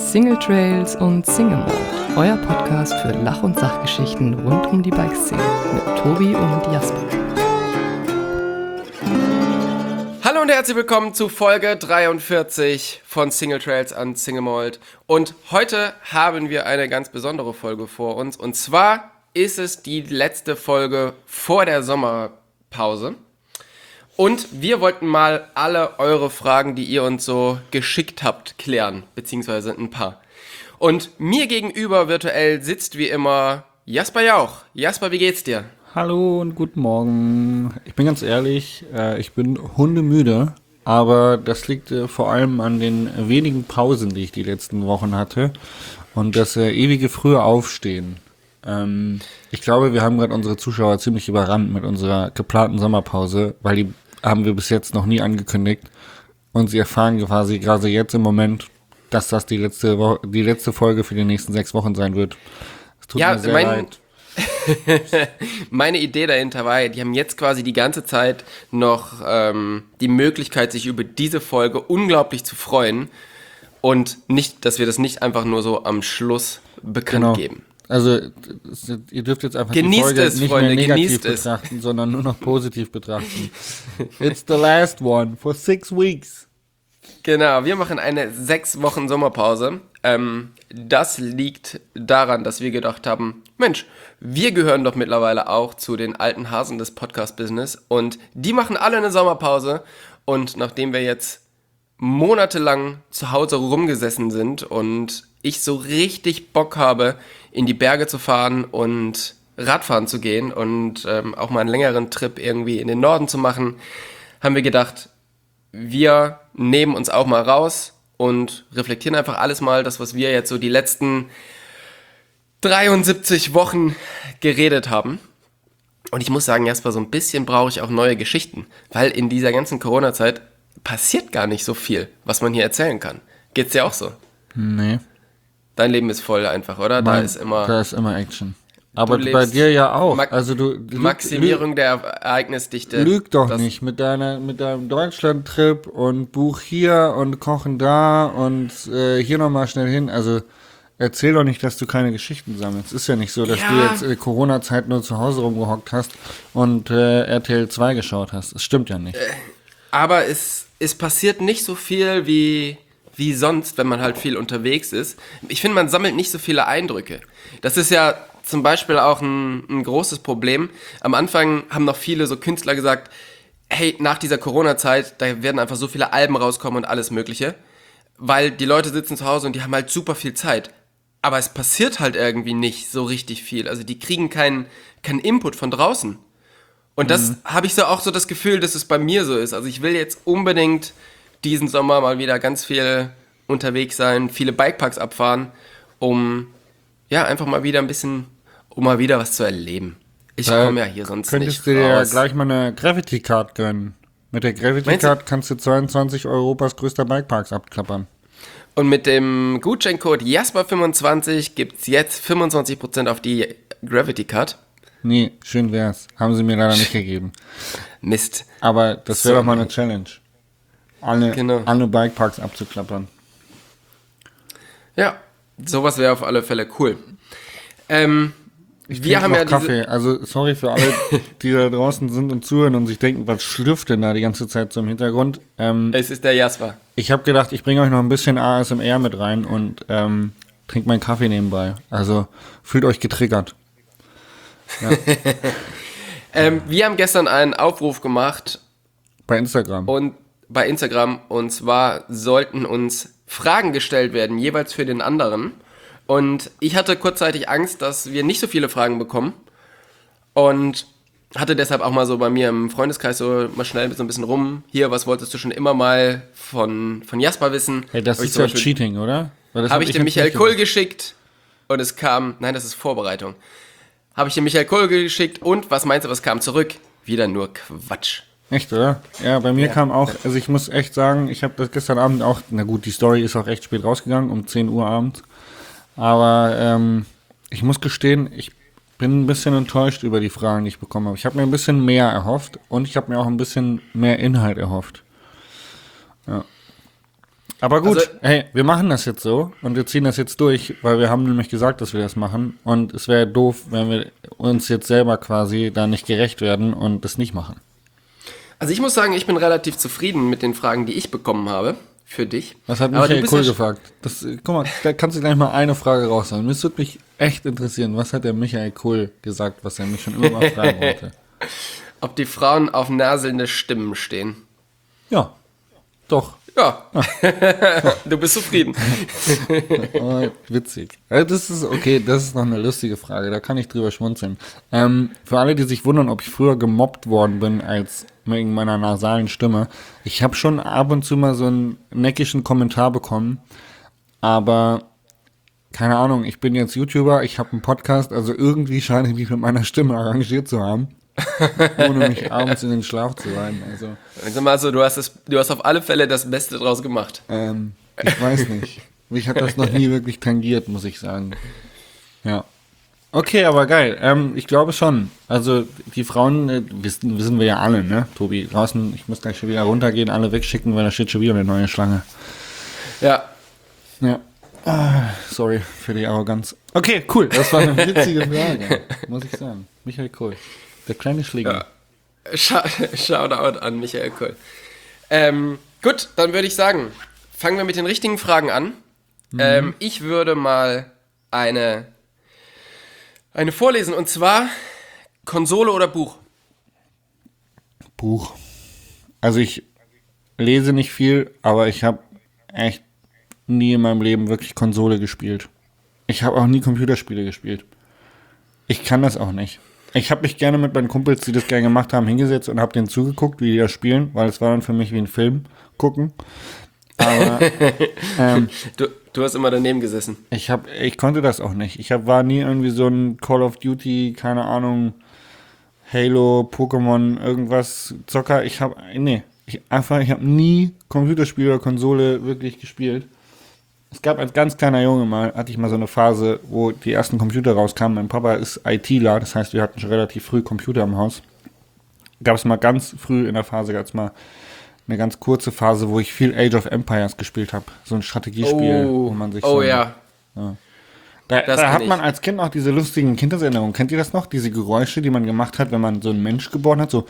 Single Trails und Single Mode, euer Podcast für Lach- und Sachgeschichten rund um die Bikeszene mit Tobi und Jasper. Hallo und herzlich willkommen zu Folge 43 von Single Trails and Single Mode. Und heute haben wir eine ganz besondere Folge vor uns. Und zwar ist es die letzte Folge vor der Sommerpause. Und wir wollten mal alle eure Fragen, die ihr uns so geschickt habt, klären, beziehungsweise ein paar. Und mir gegenüber virtuell sitzt wie immer Jasper Jauch. Jasper, wie geht's dir? Hallo und guten Morgen. Ich bin ganz ehrlich, ich bin hundemüde, aber das liegt vor allem an den wenigen Pausen, die ich die letzten Wochen hatte und das ewige frühe Aufstehen. Ich glaube, wir haben gerade unsere Zuschauer ziemlich überrannt mit unserer geplanten Sommerpause, weil die haben wir bis jetzt noch nie angekündigt und sie erfahren quasi gerade jetzt im Moment, dass das die letzte Folge für die nächsten 6 Wochen sein wird. Es tut mir sehr leid. Meine Idee dahinter war, die haben jetzt quasi die ganze Zeit noch die Möglichkeit, sich über diese Folge unglaublich zu freuen und nicht, dass wir das nicht einfach nur so am Schluss bekannt geben. Also ihr dürft jetzt einfach genießt die Folge es, nicht Freunde, mehr negativ genießt betrachten, sondern nur noch positiv betrachten. It's the last one for 6 weeks. Genau, wir machen eine 6 Wochen Sommerpause. Das liegt daran, dass wir gedacht haben, Mensch, wir gehören doch mittlerweile auch zu den alten Hasen des Podcast-Business und die machen alle eine Sommerpause und nachdem wir jetzt monatelang zu Hause rumgesessen sind und ich so richtig Bock habe, in die Berge zu fahren und Radfahren zu gehen und auch mal einen längeren Trip irgendwie in den Norden zu machen, haben wir gedacht, wir nehmen uns auch mal raus und reflektieren einfach alles mal, das, was wir jetzt so die letzten 73 Wochen geredet haben. Und ich muss sagen, Jasper, so ein bisschen brauche ich auch neue Geschichten, weil in dieser ganzen Corona-Zeit passiert gar nicht so viel, was man hier erzählen kann. Geht's dir auch so? Nee. Dein Leben ist voll einfach, oder? Da ist immer Action. Aber bei dir ja auch. Also Maximierung der Ereignisdichte. Lüg doch nicht mit deinem Deutschland-Trip und Buch hier und Kochen da und hier nochmal schnell hin. Also erzähl doch nicht, dass du keine Geschichten sammelst. Ist ja nicht so, dass du jetzt Corona-Zeit nur zu Hause rumgehockt hast und RTL 2 geschaut hast. Das stimmt ja nicht. Aber es passiert nicht so viel wie sonst, wenn man halt viel unterwegs ist. Ich finde, man sammelt nicht so viele Eindrücke. Das ist ja zum Beispiel auch ein großes Problem. Am Anfang haben noch viele so Künstler gesagt, hey, nach dieser Corona-Zeit, da werden einfach so viele Alben rauskommen und alles Mögliche, weil die Leute sitzen zu Hause und die haben halt super viel Zeit. Aber es passiert halt irgendwie nicht so richtig viel. Also die kriegen keinen Input von draußen. Und das habe ich so auch so das Gefühl, dass es bei mir so ist. Also ich will jetzt unbedingt diesen Sommer mal wieder ganz viel unterwegs sein, viele Bikeparks abfahren, um ja einfach mal wieder ein bisschen, um mal wieder was zu erleben. Ich komme ja hier sonst nicht raus. Könntest du dir ja gleich mal eine Gravity Card gönnen. Mit der Gravity Card kannst du 22 Europas größter Bikeparks abklappern. Und mit dem Gutscheincode Jasper25 gibt's jetzt 25% auf die Gravity Card. Nee, schön wär's. Haben sie mir leider nicht gegeben. Mist. Aber das wäre doch mal eine Challenge. Alle Bikeparks abzuklappern. Ja, sowas wäre auf alle Fälle cool. Wir haben ja Kaffee. Also sorry für alle, die da draußen sind und zuhören und sich denken, was schlürft denn da die ganze Zeit so im Hintergrund? Es ist der Jasper. Ich habe gedacht, ich bringe euch noch ein bisschen ASMR mit rein und trinke meinen Kaffee nebenbei. Also fühlt euch getriggert. Ja. Wir haben gestern einen Aufruf gemacht. Bei Instagram. Und zwar sollten uns Fragen gestellt werden, jeweils für den anderen. Und ich hatte kurzzeitig Angst, dass wir nicht so viele Fragen bekommen. Und hatte deshalb auch mal so bei mir im Freundeskreis so mal schnell so ein bisschen rum. Hier, was wolltest du schon immer mal von Jasper wissen? Hey, das ist ja Cheating, oder? Habe ich dem Michael Kull geschickt und es kam, nein, das ist Vorbereitung. Habe ich dem Michael Kull geschickt und was meinst du, was kam zurück? Wieder nur Quatsch. Echt, oder? Ja, bei mir kam auch, also ich muss echt sagen, ich habe das gestern Abend auch, na gut, die Story ist auch recht spät rausgegangen, um 10 Uhr abends. Aber ich muss gestehen, ich bin ein bisschen enttäuscht über die Fragen, die ich bekommen habe. Ich habe mir ein bisschen mehr erhofft und ich habe mir auch ein bisschen mehr Inhalt erhofft. Ja. Aber gut, Also- hey, wir machen das jetzt so und wir ziehen das jetzt durch, weil wir haben nämlich gesagt, dass wir das machen. Und es wäre doof, wenn wir uns jetzt selber quasi da nicht gerecht werden und das nicht machen. Also ich muss sagen, ich bin relativ zufrieden mit den Fragen, die ich bekommen habe für dich. Was hat Aber du Michael bist Kohl ja gefragt? Guck mal, da kannst du gleich mal eine Frage raushauen. Mich würde mich echt interessieren, was hat der Michael Kohl gesagt, was er mich schon immer mal fragen wollte. ob die Frauen auf naselnde Stimmen stehen. Ja, doch. Ja, du bist zufrieden. Oh, witzig. Also das ist okay, das ist noch eine lustige Frage, da kann ich drüber schmunzeln. Für alle, die sich wundern, ob ich früher gemobbt worden bin als wegen meiner nasalen Stimme, ich habe schon ab und zu mal so einen neckischen Kommentar bekommen, aber keine Ahnung, ich bin jetzt YouTuber, ich habe einen Podcast, also irgendwie scheine ich mich mit meiner Stimme arrangiert zu haben, ohne mich abends in den Schlaf zu weinen. Also Sag mal so, du hast auf alle Fälle das Beste draus gemacht. ich weiß nicht. Mich hat das noch nie wirklich tangiert, muss ich sagen. Ja. Okay, aber geil. Ich glaube schon. Also die Frauen, wissen wir ja alle, ne, Tobi? Draußen, ich muss gleich schon wieder runtergehen, alle wegschicken, weil da steht schon wieder eine neue Schlange. Ja, Ja. Sorry für die Arroganz. Okay, cool. Das war eine witzige Frage, muss ich sagen. Michael Kohl. Der kleine Schläger. Shoutout an Michael Kohl. Gut, dann würde ich sagen, fangen wir mit den richtigen Fragen an. Ich würde mal eine vorlesen, und zwar Konsole oder Buch? Buch. Also ich lese nicht viel, aber ich habe echt nie in meinem Leben wirklich Konsole gespielt. Ich habe auch nie Computerspiele gespielt. Ich kann das auch nicht. Ich habe mich gerne mit meinen Kumpels, die das gerne gemacht haben, hingesetzt und habe denen zugeguckt, wie die das spielen, weil es war dann für mich wie ein Film gucken. Aber Du hast immer daneben gesessen. ich konnte das auch nicht. War nie irgendwie so ein Call of Duty, keine Ahnung, Halo, Pokémon, irgendwas Zocker. Ich habe nie Computerspiele oder Konsole wirklich gespielt. Es gab als ganz kleiner Junge hatte ich mal so eine Phase, wo die ersten Computer rauskamen. Mein Papa ist ITler, das heißt, wir hatten schon relativ früh Computer im Haus. Gab es mal ganz früh in der Phase, gab es mal eine ganz kurze Phase, wo ich viel Age of Empires gespielt habe. So ein Strategiespiel, wo man sich so... ja. Da hat man als Kind auch diese lustigen Kindheitserinnerungen. Kennt ihr das noch? Diese Geräusche, die man gemacht hat, wenn man so einen Mensch geboren hat, so...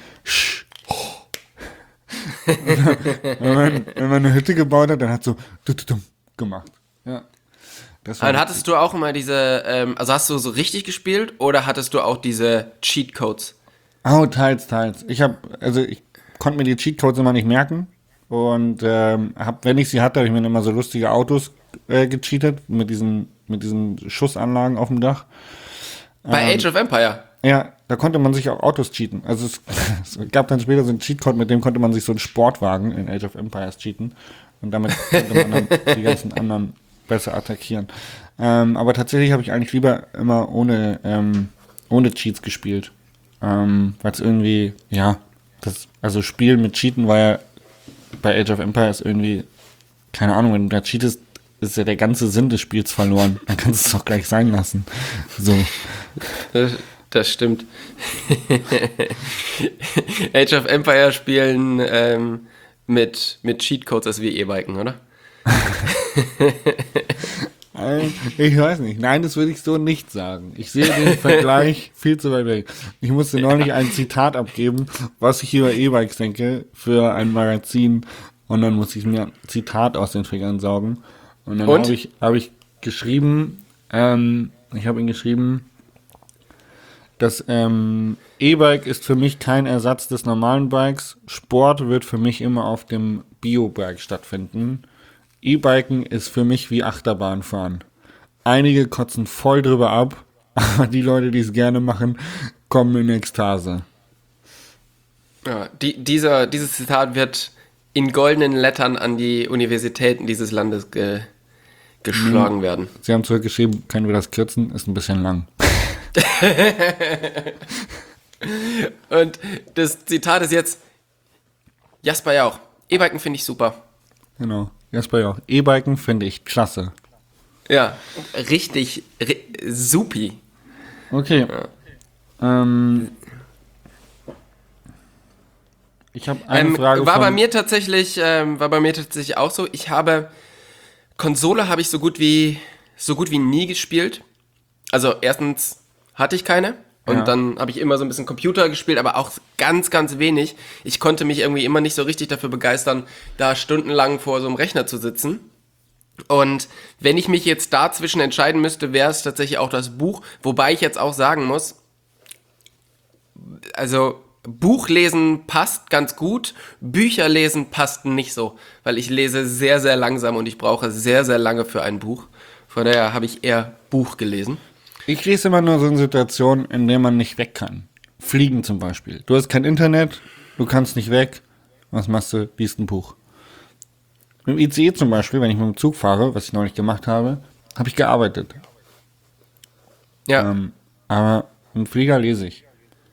wenn man eine Hütte gebaut hat, dann hat so... gemacht. Ja. Das war Dann hattest du auch immer diese, also hast du so richtig gespielt oder hattest du auch diese Cheatcodes? Oh, teils. Ich konnte mir die Cheatcodes immer nicht merken und wenn ich sie hatte, habe ich mir immer so lustige Autos gecheatet mit diesen Schussanlagen auf dem Dach. Bei Age of Empire? Ja, da konnte man sich auch Autos cheaten. Also es gab dann später so einen Cheatcode, mit dem konnte man sich so einen Sportwagen in Age of Empires cheaten. Und damit konnte man dann die ganzen anderen besser attackieren. Aber tatsächlich habe ich eigentlich lieber immer ohne Cheats gespielt. Weil es irgendwie, also Spielen mit Cheaten war ja bei Age of Empires irgendwie, keine Ahnung, wenn du da cheatest, ist ja der ganze Sinn des Spiels verloren. Dann kannst du es doch gleich sein lassen. So. Das stimmt. Age of Empire spielen mit Cheatcodes ist wie E-Biken, oder? Ich weiß nicht. Nein, das würde ich so nicht sagen. Ich sehe den Vergleich viel zu weit weg. Ich musste neulich ein Zitat abgeben, was ich über E-Bikes denke, für ein Magazin. Und dann musste ich mir ein Zitat aus den Fingern saugen. Und dann habe ich geschrieben, das E-Bike ist für mich kein Ersatz des normalen Bikes. Sport wird für mich immer auf dem Bio-Bike stattfinden. E-Biken ist für mich wie Achterbahnfahren. Einige kotzen voll drüber ab, aber die Leute, die es gerne machen, kommen in Ekstase. Ja, dieses Zitat wird in goldenen Lettern an die Universitäten dieses Landes geschlagen werden. Sie haben zurückgeschrieben, können wir das kürzen? Ist ein bisschen lang. Und das Zitat ist jetzt Jasper Jauch. E-Biken finde ich super. Genau. Jasper Jauch. E-Biken finde ich klasse. Ja, richtig supi. Okay. Ja. Ich habe eine Frage war bei mir tatsächlich auch so. Konsole habe ich so gut wie nie gespielt. Also erstens hatte ich keine. Und Ja. dann habe ich immer so ein bisschen Computer gespielt, aber auch ganz, ganz wenig. Ich konnte mich irgendwie immer nicht so richtig dafür begeistern, da stundenlang vor so einem Rechner zu sitzen. Und wenn ich mich jetzt dazwischen entscheiden müsste, wäre es tatsächlich auch das Buch. Wobei ich jetzt auch sagen muss, also Buchlesen passt ganz gut, Bücher lesen passt nicht so. Weil ich lese sehr, sehr langsam und ich brauche sehr, sehr lange für ein Buch. Von daher habe ich eher Buch gelesen. Ich lese immer nur so in Situationen, in denen man nicht weg kann. Fliegen zum Beispiel. Du hast kein Internet, du kannst nicht weg. Was machst du? Liest ein Buch. Mit dem ICE zum Beispiel, wenn ich mit dem Zug fahre, was ich noch nicht gemacht habe, habe ich gearbeitet. Ja. Aber im Flieger lese ich.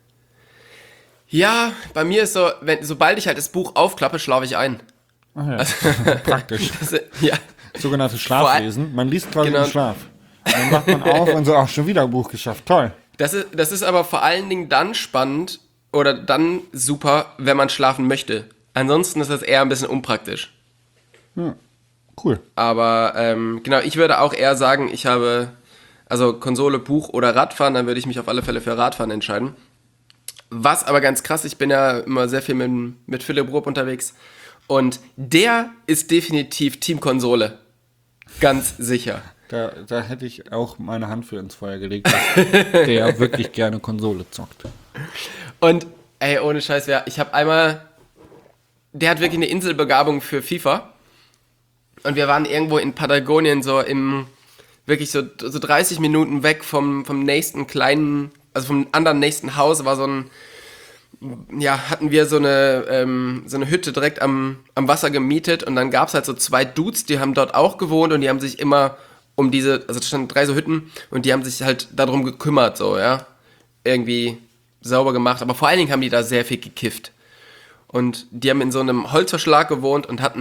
Ja, bei mir ist so, sobald ich halt das Buch aufklappe, schlafe ich ein. Ach ja, praktisch. Ja. Sogenanntes Schlaflesen. Man liest quasi Genau. im Schlaf. Und dann wacht man auf und so, ach, schon wieder ein Buch geschafft. Toll. Das ist aber vor allen Dingen dann spannend oder dann super, wenn man schlafen möchte. Ansonsten ist das eher ein bisschen unpraktisch. Ja, cool. Aber genau, ich würde auch eher sagen, ich habe also Konsole, Buch oder Radfahren, dann würde ich mich auf alle Fälle für Radfahren entscheiden. Was aber ganz krass, ich bin ja immer sehr viel mit Philipp Rupp unterwegs und der ist definitiv Team Konsole. Ganz sicher. Da hätte ich auch meine Hand für ins Feuer gelegt, dass der wirklich gerne Konsole zockt. Und ey, ohne Scheiß, ich habe einmal, der hat wirklich eine Inselbegabung für FIFA und wir waren irgendwo in Patagonien wirklich so 30 Minuten weg vom nächsten kleinen, also vom anderen nächsten Haus war hatten wir so eine Hütte direkt am Wasser gemietet und dann gab es halt so 2 Dudes, die haben dort auch gewohnt und die haben sich immer also da standen 3 so Hütten und die haben sich halt darum gekümmert, so, ja, irgendwie sauber gemacht, aber vor allen Dingen haben die da sehr viel gekifft und die haben in so einem Holzverschlag gewohnt und hatten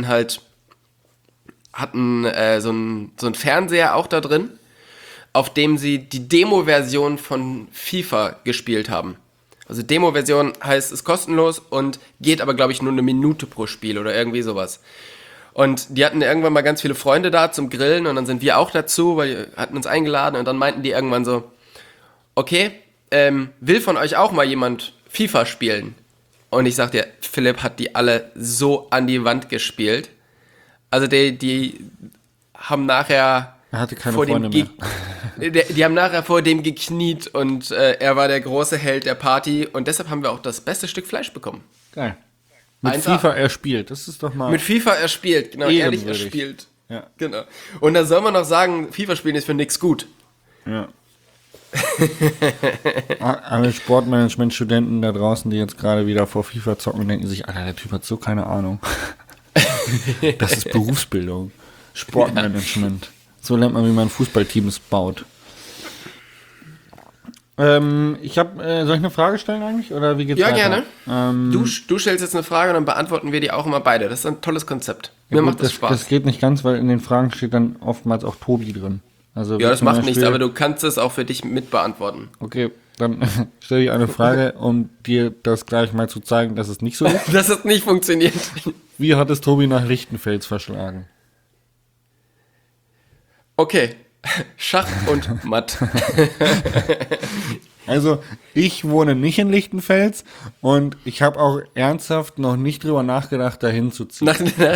so einen Fernseher auch da drin, auf dem sie die Demo-Version von FIFA gespielt haben. Also Demo-Version heißt, ist kostenlos und geht aber, glaube ich, nur 1 Minute pro Spiel oder irgendwie sowas. Und die hatten irgendwann mal ganz viele Freunde da zum Grillen und dann sind wir auch dazu, weil die hatten uns eingeladen und dann meinten die irgendwann so, okay, will von euch auch mal jemand FIFA spielen? Und ich sag dir, Philipp hat die alle so an die Wand gespielt. Also die haben nachher Er hatte keine Freunde mehr. Die haben nachher vor dem gekniet und er war der große Held der Party und deshalb haben wir auch das beste Stück Fleisch bekommen. Geil. Mit Einfach. FIFA erspielt. Das ist doch mal... Mit FIFA erspielt, genau, ehrlich Ehrenwürdig. erspielt. Ja. Genau. Und dann soll man noch sagen, FIFA spielen ist für nix gut. Ja. Alle Sportmanagement-Studenten da draußen, die jetzt gerade wieder vor FIFA zocken, denken sich, Alter, der Typ hat so keine Ahnung. Das ist Berufsbildung. Sportmanagement. So lernt man, wie man Fußballteams baut. Soll ich eine Frage stellen eigentlich? Oder wie geht's Ja, weiter? gerne. Du stellst jetzt eine Frage und dann beantworten wir die auch immer beide. Das ist ein tolles Konzept. Mir Ja, macht gut, das Spaß. Das geht nicht ganz, weil in den Fragen steht dann oftmals auch Tobi drin. Also Ja, das zum macht Beispiel- nichts, aber du kannst es auch für dich mit beantworten. Okay, dann stelle ich eine Frage, um dir das gleich mal zu zeigen, dass es nicht so ist. Das hat nicht funktioniert. Wie hat es Tobi nach Lichtenfels verschlagen? Okay. Schach und Matt. Also, ich wohne nicht in Lichtenfels und ich habe auch ernsthaft noch nicht drüber nachgedacht, dahin zu ziehen.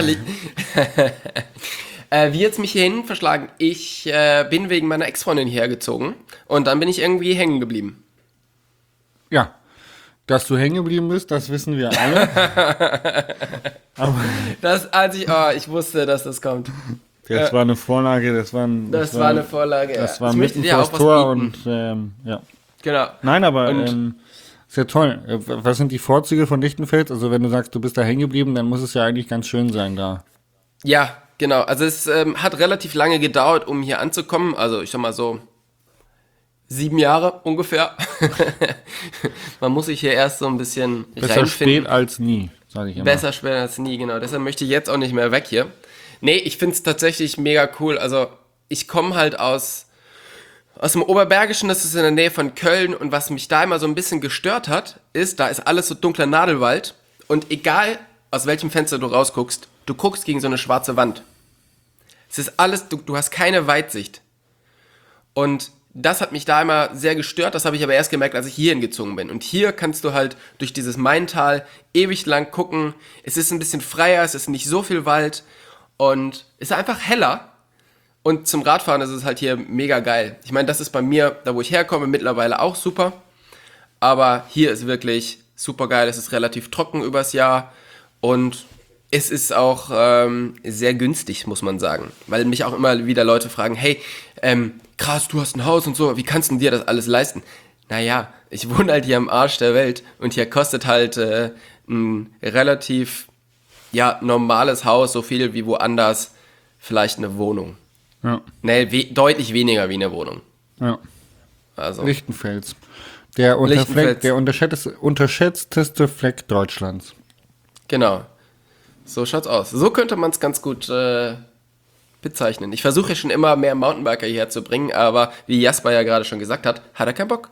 Wie jetzt mich hierhin verschlagen? Ich bin wegen meiner Ex-Freundin hierher gezogen und dann bin ich irgendwie hängen geblieben. Ja, dass du hängen geblieben bist, das wissen wir alle. Aber Ich wusste, dass das kommt. das war eine Vorlage, das war eine Vorlage. Das war Ich möchte mitten dir vors auch was Tor bieten. und ja. Genau. Nein, aber Und- ist ja toll. Was sind die Vorzüge von Lichtenfels? Also wenn du sagst, du bist da hängen geblieben, dann muss es ja eigentlich ganz schön sein da. Ja, genau. Also es hat relativ lange gedauert, um hier anzukommen. Also ich sag mal so 7 Jahre ungefähr. Man muss sich hier erst so ein bisschen Besser spät als nie, sage ich immer. Besser spät als nie, genau. Deshalb möchte ich jetzt auch nicht mehr weg hier. Nee, ich finde es tatsächlich mega cool. Also ich komme halt aus dem Oberbergischen, das ist in der Nähe von Köln. Und was mich da immer so ein bisschen gestört hat, ist, da ist alles so dunkler Nadelwald. Und egal, aus welchem Fenster du rausguckst, du guckst gegen so eine schwarze Wand. Es ist alles, du hast keine Weitsicht. Und das hat mich da immer sehr gestört, das habe ich aber erst gemerkt, als ich hierhin gezogen bin. Und hier kannst du halt durch dieses Maintal ewig lang gucken. Es ist ein bisschen freier, es ist nicht so viel Wald und es ist einfach heller. Und zum Radfahren ist es halt hier mega geil. Ich meine, das ist bei mir, da wo ich herkomme, mittlerweile auch super. Aber hier ist wirklich super geil. Es ist relativ trocken übers Jahr und es ist auch sehr günstig, muss man sagen. Weil mich auch immer wieder Leute fragen, hey, krass, du hast ein Haus und so, wie kannst du dir das alles leisten? Naja, ich wohne halt hier am Arsch der Welt und hier kostet halt ein relativ normales Haus so viel wie woanders vielleicht eine Wohnung. Ja. Nee, deutlich weniger wie eine Wohnung. Ja. Also. Lichtenfels. Der unterschätzteste Fleck Deutschlands. Genau. So schaut's aus. So könnte man es ganz gut bezeichnen. Ich versuche ja schon immer mehr Mountainbiker hierher zu bringen, aber wie Jasper ja gerade schon gesagt hat, hat er keinen Bock.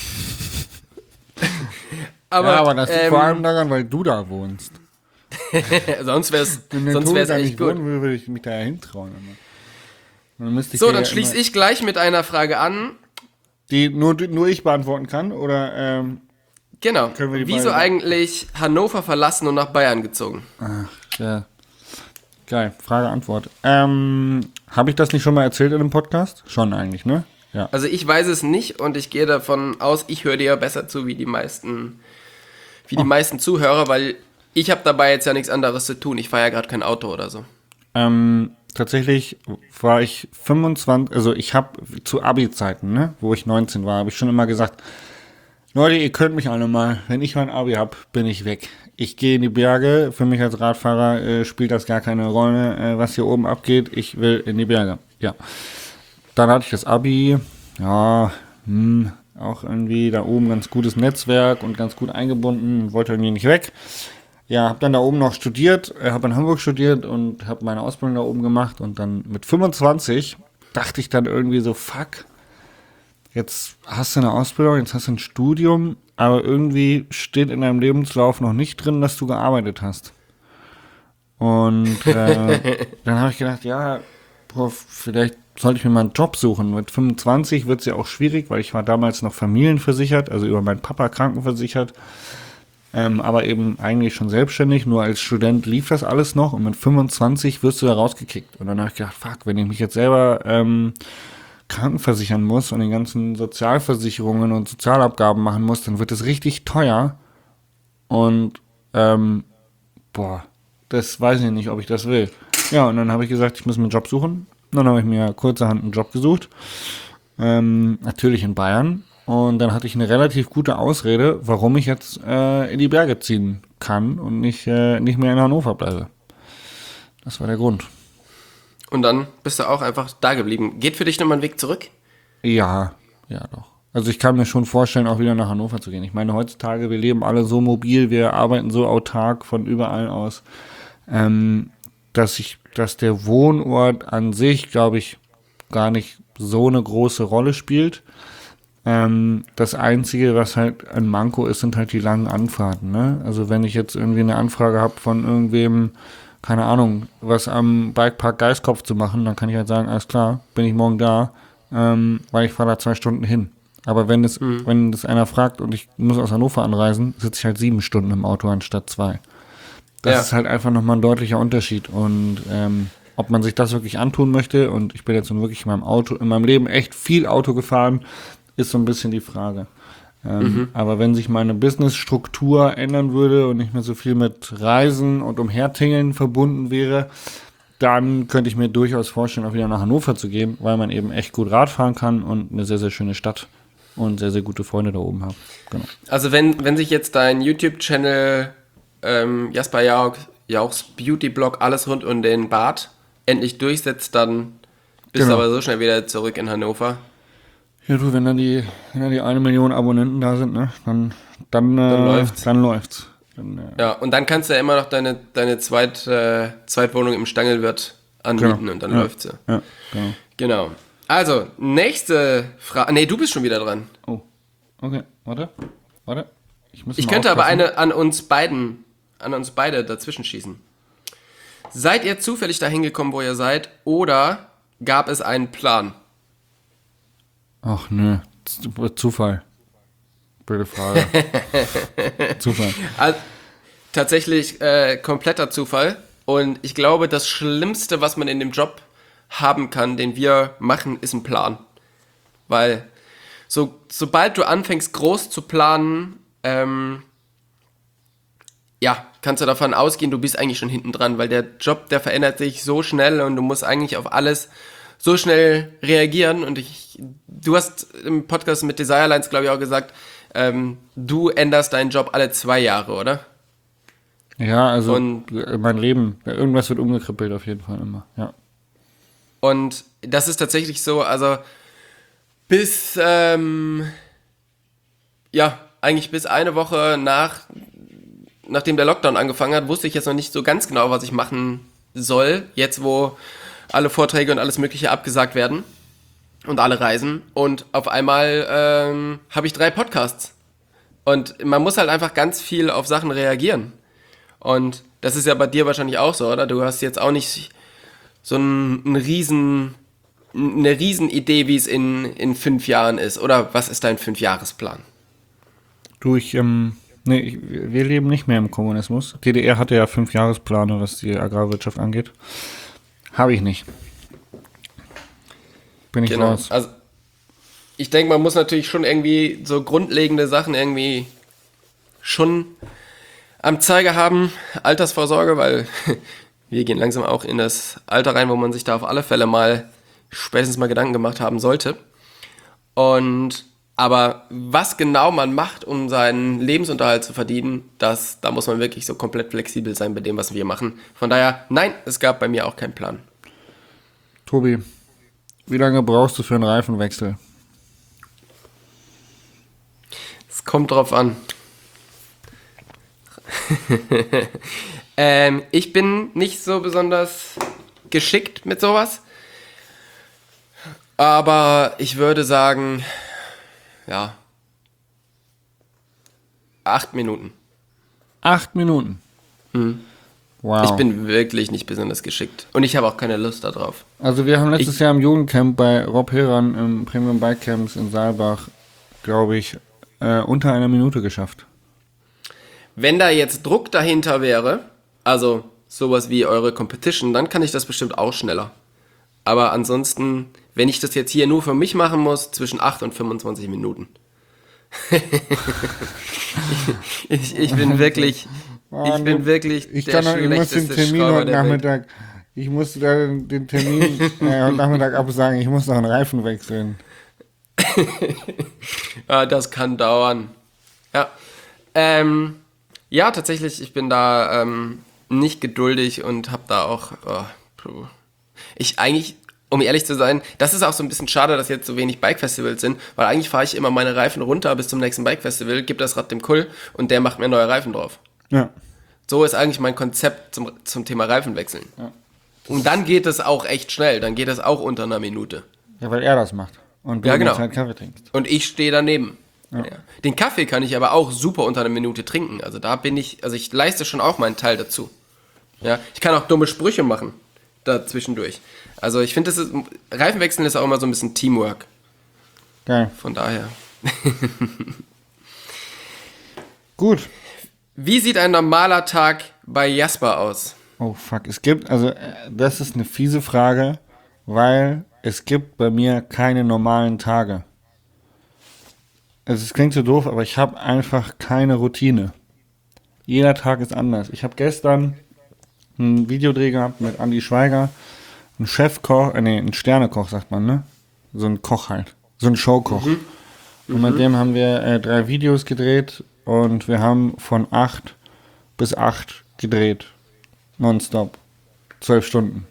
aber das liegt vor allem daran, weil du da wohnst. sonst wär's echt gut. Würde ich mich da ja hintrauen. Dann schließe ich gleich mit einer Frage an. Die nur ich beantworten kann, oder? Genau. Wieso eigentlich Hannover verlassen und nach Bayern gezogen? Ach, ja. Geil, Frage, Antwort. Habe ich das nicht schon mal erzählt in einem Podcast? Schon eigentlich, ne? Ja. Also ich weiß es nicht und ich gehe davon aus, ich höre dir besser zu wie die meisten Zuhörer, weil ich habe dabei jetzt ja nichts anderes zu tun. Ich fahre ja gerade kein Auto oder so. Tatsächlich war ich 25, also ich habe zu Abi-Zeiten, ne, wo ich 19 war, habe ich schon immer gesagt, Leute, ihr könnt mich alle mal, wenn ich mein Abi habe, bin ich weg. Ich gehe in die Berge, für mich als Radfahrer spielt das gar keine Rolle, was hier oben abgeht, ich will in die Berge, ja. Dann hatte ich das Abi, auch irgendwie da oben ganz gutes Netzwerk und ganz gut eingebunden, wollte irgendwie nicht weg. Ja, habe dann da oben noch studiert, habe in Hamburg studiert und habe meine Ausbildung da oben gemacht und dann mit 25 dachte ich dann irgendwie so, fuck, jetzt hast du eine Ausbildung, jetzt hast du ein Studium, aber irgendwie steht in deinem Lebenslauf noch nicht drin, dass du gearbeitet hast. Und dann habe ich gedacht, vielleicht sollte ich mir mal einen Job suchen. Mit 25 wird es ja auch schwierig, weil ich war damals noch familienversichert, also über meinen Papa krankenversichert. Aber eben eigentlich schon selbstständig, nur als Student lief das alles noch und mit 25 wirst du da rausgekickt. Und dann habe ich gedacht, fuck, wenn ich mich jetzt selber krankenversichern muss und die ganzen Sozialversicherungen und Sozialabgaben machen muss, dann wird es richtig teuer. Und das weiß ich nicht, ob ich das will. Ja, und dann habe ich gesagt, ich muss mir einen Job suchen. Dann habe ich mir kurzerhand einen Job gesucht. Natürlich in Bayern. Und dann hatte ich eine relativ gute Ausrede, warum ich jetzt in die Berge ziehen kann und nicht mehr in Hannover bleibe. Das war der Grund. Und dann bist du auch einfach da geblieben. Geht für dich nochmal ein Weg zurück? Ja, doch. Also ich kann mir schon vorstellen, auch wieder nach Hannover zu gehen. Ich meine, heutzutage, wir leben alle so mobil, wir arbeiten so autark von überall aus, dass der Wohnort an sich, glaube ich, gar nicht so eine große Rolle spielt. Das Einzige, was halt ein Manko ist, sind halt die langen Anfahrten, ne? Also wenn ich jetzt irgendwie eine Anfrage habe von irgendwem, keine Ahnung, was am Bikepark Geiskopf zu machen, dann kann ich halt sagen, alles klar, bin ich morgen da, weil ich fahre da 2 Stunden hin. Aber wenn das einer fragt und ich muss aus Hannover anreisen, sitze ich halt 7 Stunden im Auto anstatt 2. Das ist halt einfach nochmal ein deutlicher Unterschied. Und ob man sich das wirklich antun möchte, und ich bin jetzt nun wirklich in meinem Leben echt viel Auto gefahren, ist so ein bisschen die Frage. Aber wenn sich meine Businessstruktur ändern würde und nicht mehr so viel mit Reisen und Umhertingeln verbunden wäre, dann könnte ich mir durchaus vorstellen, auch wieder nach Hannover zu gehen, weil man eben echt gut Rad fahren kann und eine sehr, sehr schöne Stadt und sehr, sehr gute Freunde da oben hat. Genau. Also wenn sich jetzt dein YouTube-Channel Jasper Jauchs Beauty-Blog alles rund um den Bart endlich durchsetzt, dann bist du aber so schnell wieder zurück in Hannover. Ja, du, wenn dann die 1 Million Abonnenten da sind, ne, dann läuft's. Ja, und dann kannst du ja immer noch deine Zweitwohnung im Stangelwirt anmieten und dann läuft's ja. Ja, genau. Also, nächste Frage. Nee, du bist schon wieder dran. Oh, okay, warte. Ich könnte aber eine an uns beiden an uns beide dazwischen schießen. Seid ihr zufällig dahin gekommen, wo ihr seid, oder gab es einen Plan? Ach nö, Zufall. Blöde Frage. Zufall. Also, tatsächlich kompletter Zufall. Und ich glaube, das Schlimmste, was man in dem Job haben kann, den wir machen, ist ein Plan. Weil sobald du anfängst, groß zu planen, kannst du davon ausgehen, du bist eigentlich schon hinten dran, weil der Job, der verändert sich so schnell und du musst eigentlich auf alles so schnell reagieren. Und du hast im Podcast mit Desirelines, glaube ich, auch gesagt, du änderst deinen Job alle 2 Jahre, oder? Ja, also mein Leben, irgendwas wird umgekrempelt auf jeden Fall immer, ja. Und das ist tatsächlich so, also bis, eigentlich bis eine Woche nachdem der Lockdown angefangen hat, wusste ich jetzt noch nicht so ganz genau, was ich machen soll, jetzt wo alle Vorträge und alles Mögliche abgesagt werden und alle Reisen. Und auf einmal habe ich 3 Podcasts. Und man muss halt einfach ganz viel auf Sachen reagieren. Und das ist ja bei dir wahrscheinlich auch so, oder? Du hast jetzt auch nicht so eine Riesenidee, wie es in 5 Jahren ist. Oder was ist dein 5-Jahresplan? Wir leben nicht mehr im Kommunismus. DDR hatte ja 5-Jahrespläne, was die Agrarwirtschaft angeht. Habe ich nicht. Bin ich raus. Also ich denke, man muss natürlich schon irgendwie so grundlegende Sachen irgendwie schon am Zeiger haben. Altersvorsorge, weil wir gehen langsam auch in das Alter rein, wo man sich da auf alle Fälle spätestens mal Gedanken gemacht haben sollte. Aber was genau man macht, um seinen Lebensunterhalt zu verdienen, da muss man wirklich so komplett flexibel sein bei dem, was wir machen. Von daher, nein, es gab bei mir auch keinen Plan. Tobi, wie lange brauchst du für einen Reifenwechsel? Es kommt drauf an. Ich bin nicht so besonders geschickt mit sowas. Aber ich würde sagen, 8 Minuten. 8 Minuten? Mhm. Wow. Ich bin wirklich nicht besonders geschickt. Und ich habe auch keine Lust darauf. Also wir haben letztes Jahr im Jugendcamp bei Rob Heran im Premium Bike Camps in Saalbach, glaube ich, unter 1 Minute geschafft. Wenn da jetzt Druck dahinter wäre, also sowas wie eure Competition, dann kann ich das bestimmt auch schneller. Aber ansonsten, wenn ich das jetzt hier nur für mich machen muss, zwischen 8 und 25 Minuten. ich bin wirklich der schlechteste Schrauber der Welt. Ich muss den Termin heute Nachmittag absagen, ich muss noch einen Reifen wechseln. Das kann dauern. Ja, tatsächlich, ich bin da nicht geduldig und habe da auch... um ehrlich zu sein, das ist auch so ein bisschen schade, dass jetzt so wenig Bike-Festivals sind, weil eigentlich fahre ich immer meine Reifen runter bis zum nächsten Bike-Festival, gebe das Rad dem Kull und der macht mir neue Reifen drauf. Ja. So ist eigentlich mein Konzept zum Thema Reifenwechseln. Ja. Und dann geht es auch echt schnell, dann geht es auch unter 1 Minute. Ja, weil er das macht. Und du genau. Zeit Kaffee trinkst. Und ich stehe daneben. Ja. Ja. Den Kaffee kann ich aber auch super unter 1 Minute trinken. Also ich leiste schon auch meinen Teil dazu. Ja. Ich kann auch dumme Sprüche machen dazwischendurch. Also ich finde, Reifenwechseln ist auch immer so ein bisschen Teamwork. Geil. Von daher. Gut. Wie sieht ein normaler Tag bei Jasper aus? Oh fuck, das ist eine fiese Frage, weil es gibt bei mir keine normalen Tage. Es klingt so doof, aber ich habe einfach keine Routine. Jeder Tag ist anders. Ich habe gestern einen Videodreh gehabt mit Andi Schweiger, ein Chefkoch, ein Sternekoch sagt man, ne? So ein Koch halt, so ein Showkoch. Mhm. Und mit dem haben wir 3 Videos gedreht und wir haben von 8 bis 8 gedreht. Nonstop. 12 Stunden.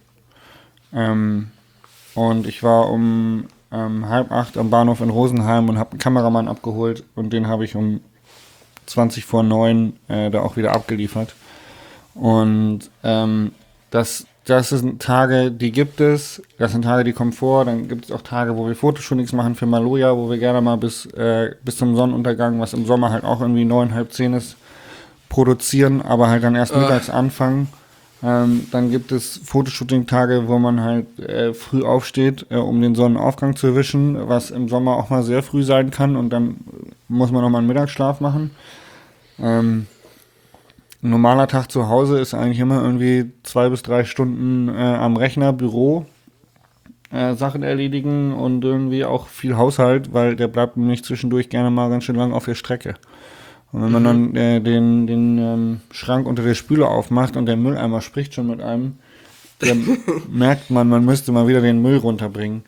Und ich war um 7:30 am Bahnhof in Rosenheim und habe einen Kameramann abgeholt und den habe ich um 8:20 da auch wieder abgeliefert. Und das sind Tage, die gibt es. Das sind Tage, die kommen vor. Dann gibt es auch Tage, wo wir Fotoshootings machen für Maloja, wo wir gerne mal bis zum Sonnenuntergang, was im Sommer halt auch irgendwie 9, halb 10 ist, produzieren, aber halt dann erst mittags anfangen. Dann gibt es Fotoshooting-Tage, wo man halt früh aufsteht, um den Sonnenaufgang zu erwischen, was im Sommer auch mal sehr früh sein kann und dann muss man nochmal einen Mittagsschlaf machen. Ein normaler Tag zu Hause ist eigentlich immer irgendwie 2 bis 3 Stunden am Rechner, Büro, Sachen erledigen und irgendwie auch viel Haushalt, weil der bleibt nämlich zwischendurch gerne mal ganz schön lang auf der Strecke. Und wenn man dann den Schrank unter der Spüle aufmacht und der Mülleimer spricht schon mit einem, dann merkt man müsste mal wieder den Müll runterbringen.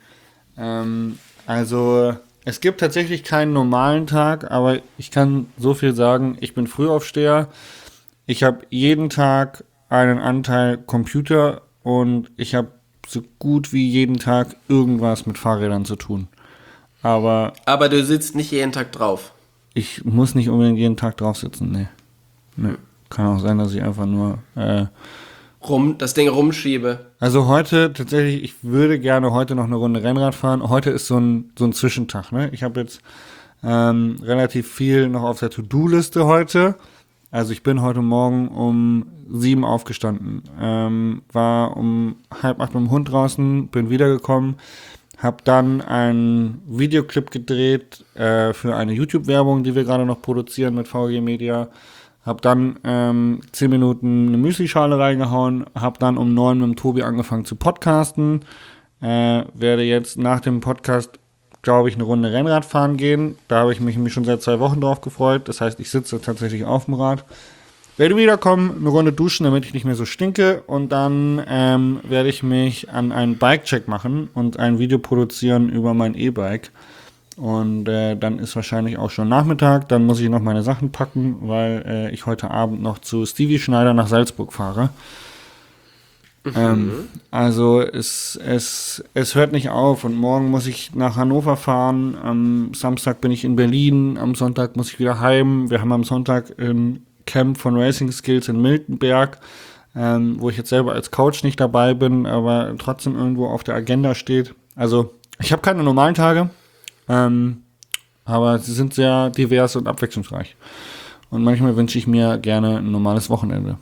Also es gibt tatsächlich keinen normalen Tag, aber ich kann so viel sagen, ich bin Frühaufsteher. Ich habe jeden Tag einen Anteil Computer und ich habe so gut wie jeden Tag irgendwas mit Fahrrädern zu tun. Aber du sitzt nicht jeden Tag drauf. ich muss nicht unbedingt jeden Tag drauf sitzen, nee. Kann auch sein, dass ich einfach nur Das Ding rumschiebe. Also heute tatsächlich, ich würde gerne heute noch eine Runde Rennrad fahren. Heute ist so ein Zwischentag, ne? Ich habe jetzt relativ viel noch auf der To-Do-Liste heute. Also ich bin heute Morgen um 7 aufgestanden, war um 7:30 mit dem Hund draußen, bin wiedergekommen, habe dann einen Videoclip gedreht für eine YouTube-Werbung, die wir gerade noch produzieren mit VG Media. Hab dann 10 Minuten eine Müslischale reingehauen, hab dann um 9 mit dem Tobi angefangen zu podcasten. Werde jetzt nach dem Podcast, glaube ich, eine Runde Rennrad fahren gehen. Da habe ich mich schon seit 2 Wochen drauf gefreut. Das heißt, ich sitze tatsächlich auf dem Rad. Werde wiederkommen, eine Runde duschen, damit ich nicht mehr so stinke. Und dann werde ich mich an einen Bike-Check machen und ein Video produzieren über mein E-Bike. Und dann ist wahrscheinlich auch schon Nachmittag. Dann muss ich noch meine Sachen packen, weil ich heute Abend noch zu Stevie Schneider nach Salzburg fahre. Also es hört nicht auf. Und morgen muss ich nach Hannover fahren. Am Samstag bin ich in Berlin. Am Sonntag muss ich wieder heim. Wir haben am Sonntag ein Camp von Racing Skills in Miltenberg, wo ich jetzt selber als Coach nicht dabei bin, aber trotzdem irgendwo auf der Agenda steht. Also ich habe keine normalen Tage. Aber sie sind sehr divers und abwechslungsreich. Und manchmal wünsche ich mir gerne ein normales Wochenende.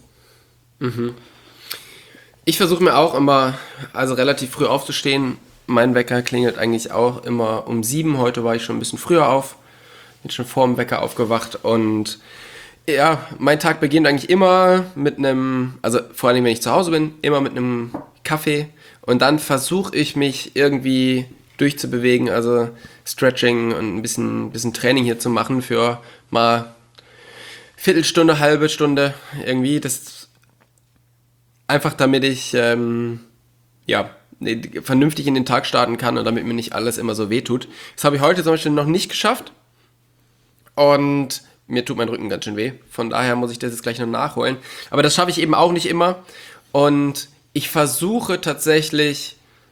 Ich versuche mir auch immer, also relativ früh aufzustehen. Mein Wecker klingelt eigentlich auch immer um 7. Heute war ich schon ein bisschen früher auf. Bin schon vor dem Wecker aufgewacht. Und ja, mein Tag beginnt eigentlich immer mit einem, also vor allem wenn ich zu Hause bin, immer mit einem Kaffee. Und dann versuche ich mich irgendwie durchzubewegen, also Stretching und ein bisschen Training hier zu machen für mal Viertelstunde, halbe Stunde irgendwie. Das einfach damit ich vernünftig in den Tag starten kann und damit mir nicht alles immer so wehtut. Das habe ich heute zum Beispiel noch nicht geschafft und mir tut mein Rücken ganz schön weh. Von daher muss ich das jetzt gleich noch nachholen. Aber das schaffe ich eben auch nicht immer und ich versuche tatsächlich,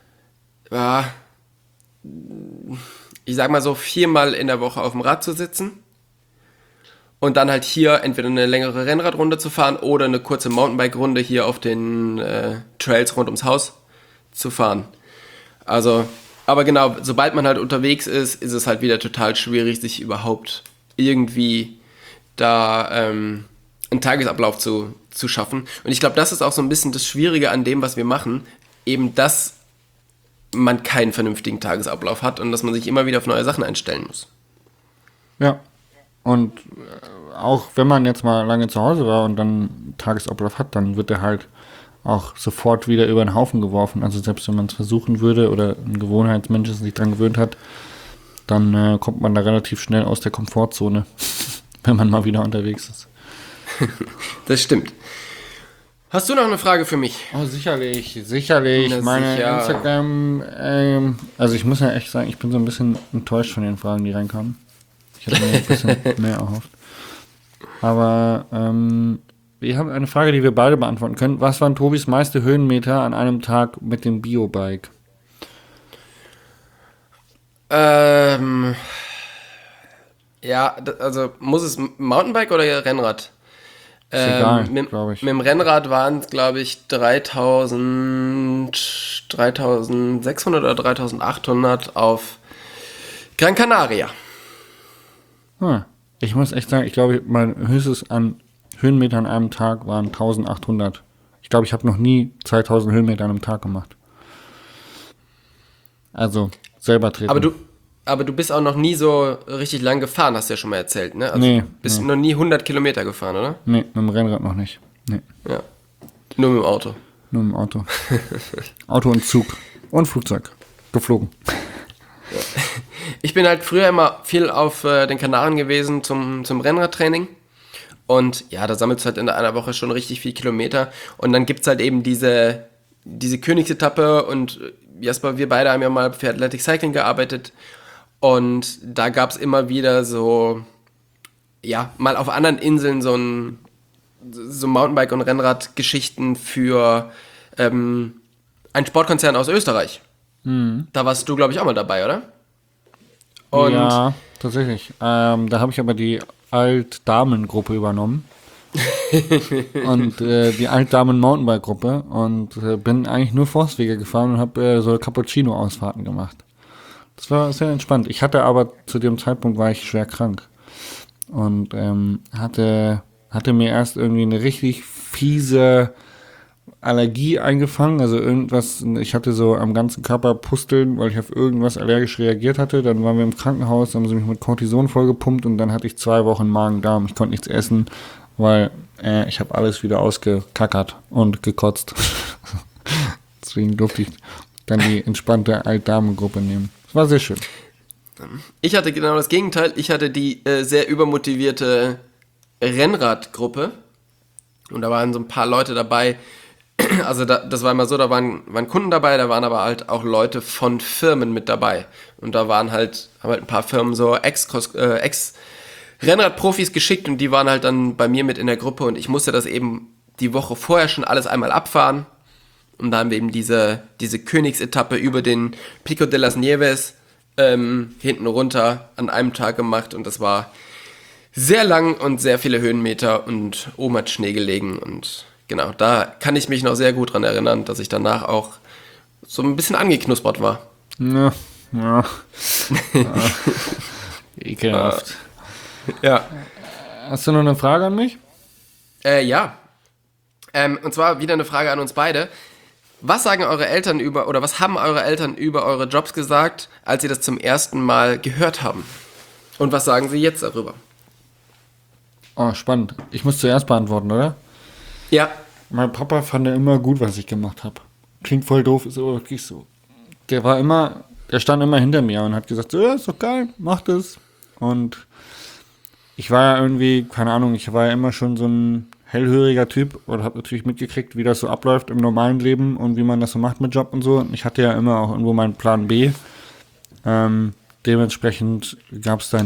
ich sag mal so 4-mal in der Woche auf dem Rad zu sitzen und dann halt hier entweder eine längere Rennradrunde zu fahren oder eine kurze Mountainbike-Runde hier auf den Trails rund ums Haus zu fahren. Also, aber genau, sobald man halt unterwegs ist es halt wieder total schwierig, sich überhaupt irgendwie da einen Tagesablauf zu schaffen. Und ich glaube, das ist auch so ein bisschen das Schwierige an dem, was wir machen, eben dass man keinen vernünftigen Tagesablauf hat und dass man sich immer wieder auf neue Sachen einstellen muss. Ja, und auch wenn man jetzt mal lange zu Hause war und dann einen Tagesablauf hat, dann wird er halt auch sofort wieder über den Haufen geworfen. Also selbst wenn man es versuchen würde oder ein Gewohnheitsmensch sich dran gewöhnt hat, dann kommt man da relativ schnell aus der Komfortzone, wenn man mal wieder unterwegs ist. Das stimmt. Hast du noch eine Frage für mich? Oh, sicherlich. Na, Meine sicher. Instagram, also ich muss ja echt sagen, ich bin so ein bisschen enttäuscht von den Fragen, die reinkamen. Ich hätte mir ein bisschen mehr erhofft. Aber wir haben eine Frage, die wir beide beantworten können. Was waren Tobis meiste Höhenmeter an einem Tag mit dem Biobike? Also muss es Mountainbike oder Rennrad? Ist egal, glaube ich. Mit dem Rennrad waren es, glaube ich, 3600 oder 3800 auf Gran Canaria. Ich muss echt sagen, ich glaube, mein höchstes an Höhenmeter an einem Tag waren 1800. Ich glaube, ich habe noch nie 2000 Höhenmeter an einem Tag gemacht. Also selber treten. Aber du bist auch noch nie so richtig lang gefahren, hast du ja schon mal erzählt, ne? Also Nee, bist noch nie 100 Kilometer gefahren, oder? Nee, mit dem Rennrad noch nicht. Nee, Ja. Nur mit dem Auto. nur mit dem Auto. Auto und Zug und Flugzeug. Geflogen. Ich bin halt früher immer viel auf den Kanaren gewesen zum Rennradtraining. Und ja, da sammelst du halt in einer Woche schon richtig viel Kilometer. Und dann gibt es halt eben diese Königsetappe. Und Jasper, wir beide haben ja mal für Athletic Cycling gearbeitet. Und da gab es immer wieder so, ja, mal auf anderen Inseln so Mountainbike- und Rennradgeschichten für einen Sportkonzern aus Österreich. Da warst du, glaube ich, auch mal dabei, oder? Und Ja, tatsächlich. Da habe ich aber die Altdamen-Gruppe übernommen. Und die Altdamen-Mountainbike-Gruppe. Und bin eigentlich nur Forstwege gefahren und habe so Cappuccino-Ausfahrten gemacht. Das war sehr entspannt. Ich hatte aber zu dem Zeitpunkt war ich schwer krank. Und hatte mir erst irgendwie eine richtig fiese Allergie eingefangen, also irgendwas, ich hatte so am ganzen Körper Pusteln, weil ich auf irgendwas allergisch reagiert hatte. Dann waren wir im Krankenhaus, haben sie mich mit Cortison vollgepumpt und dann hatte ich 2 Wochen Magen-Darm. Ich konnte nichts essen, weil ich habe alles wieder ausgekackert und gekotzt. Deswegen durfte ich dann die entspannte Altdamengruppe nehmen. Das war sehr schön. ich hatte genau das Gegenteil. Ich hatte die sehr übermotivierte Rennradgruppe. Und da waren so ein paar Leute dabei. Also das war immer so, da waren Kunden dabei, da waren aber halt auch Leute von Firmen mit dabei. Und da haben halt ein paar Firmen so Ex-Rennradprofis geschickt und die waren halt dann bei mir mit in der Gruppe und ich musste das eben die Woche vorher schon alles einmal abfahren. Und da haben wir eben diese Königsetappe über den Pico de las Nieves hinten runter an einem Tag gemacht und das war sehr lang und sehr viele Höhenmeter und oben hat Schnee gelegen und genau, da kann ich mich noch sehr gut dran erinnern, dass ich danach auch so ein bisschen angeknuspert war. Ja. Ekelhaft. Ja. Hast du noch eine Frage an mich? Ja. Und zwar wieder eine Frage an uns beide. Was sagen eure Eltern was haben eure Eltern über eure Jobs gesagt, als sie das zum ersten Mal gehört haben? Und was sagen sie jetzt darüber? Oh, spannend. Ich muss zuerst beantworten, oder? Ja. Mein Papa fand ja immer gut, was ich gemacht habe. Klingt voll doof, ist aber wirklich so. Der stand immer hinter mir und hat gesagt, so, ja, ist doch geil, mach das. Und ich war ja irgendwie, keine Ahnung, ich war ja immer schon so ein hellhöriger Typ und habe natürlich mitgekriegt, wie das so abläuft im normalen Leben und wie man das so macht mit Job und so. Und ich hatte ja immer auch irgendwo meinen Plan B. Dementsprechend gab es da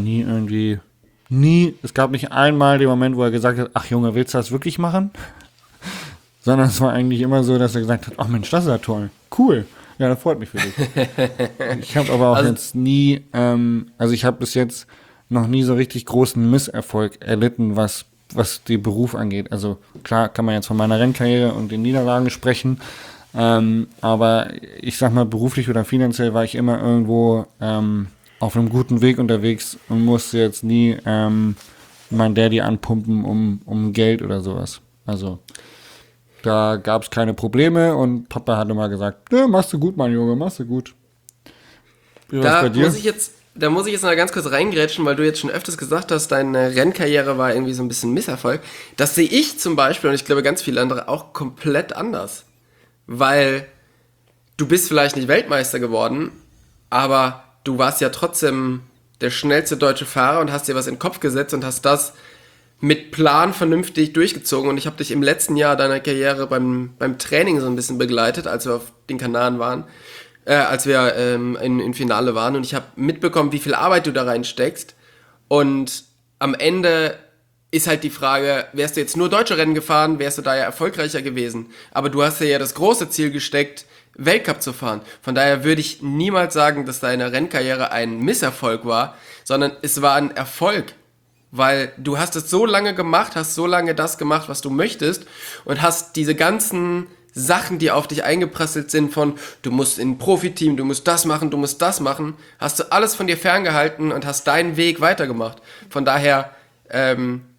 es gab nicht einmal den Moment, wo er gesagt hat, ach Junge, willst du das wirklich machen? Sondern es war eigentlich immer so, dass er gesagt hat, ach Mensch, das ist ja toll, cool. Ja, das freut mich für dich. Ich habe aber auch jetzt nie, ich habe bis jetzt noch nie so richtig großen Misserfolg erlitten, was den Beruf angeht. Also klar kann man jetzt von meiner Rennkarriere und den Niederlagen sprechen, aber ich sag mal, beruflich oder finanziell war ich immer irgendwo auf einem guten Weg unterwegs und musste jetzt nie meinen Daddy anpumpen um Geld oder sowas. Also da gab es keine Probleme und Papa hat immer gesagt, ja, machst du gut, mein Junge, machst du gut. Wie war das bei dir? Da muss ich jetzt mal ganz kurz reingrätschen, weil du jetzt schon öfters gesagt hast, deine Rennkarriere war irgendwie so ein bisschen Misserfolg. Das sehe ich zum Beispiel und ich glaube ganz viele andere auch komplett anders. Weil du bist vielleicht nicht Weltmeister geworden, aber du warst ja trotzdem der schnellste deutsche Fahrer und hast dir was in den Kopf gesetzt und hast das mit Plan vernünftig durchgezogen. Und ich habe dich im letzten Jahr deiner Karriere beim Training so ein bisschen begleitet, als wir auf den Kanaren waren, als wir in Finale waren. Und ich habe mitbekommen, wie viel Arbeit du da reinsteckst. Und am Ende ist halt die Frage, wärst du jetzt nur deutsche Rennen gefahren, wärst du da ja erfolgreicher gewesen. Aber du hast dir ja das große Ziel gesteckt, Weltcup zu fahren. Von daher würde ich niemals sagen, dass deine Rennkarriere ein Misserfolg war, sondern es war ein Erfolg. Weil du hast es so lange gemacht, hast so lange das gemacht, was du möchtest und hast diese ganzen Sachen, die auf dich eingeprasselt sind von, du musst in ein Profiteam, du musst das machen, hast du alles von dir ferngehalten und hast deinen Weg weitergemacht. Von daher